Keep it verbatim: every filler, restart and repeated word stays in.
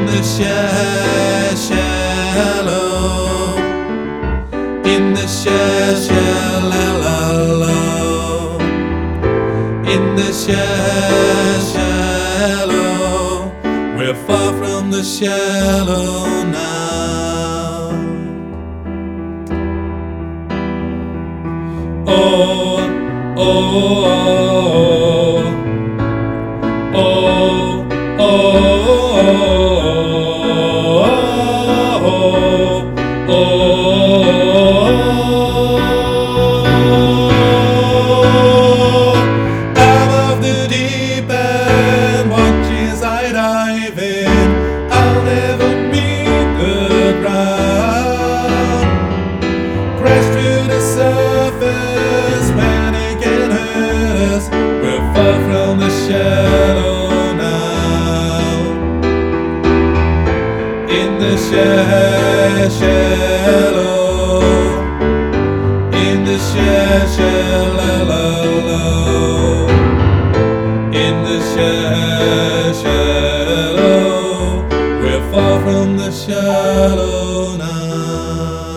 the sha- shallow, in the sha- shallow, in the sha- shallow. We're far from the shallow now. Oh, oh, oh, oh, oh, oh, oh, out of the deep end, watches I dive in. I'll never meet the ground. Crash through the surface when it can hurt us. We're far from the shallow now. In the sha- shallow, in the sha- shallow, in the sha- shallow. We're far from the shallow now.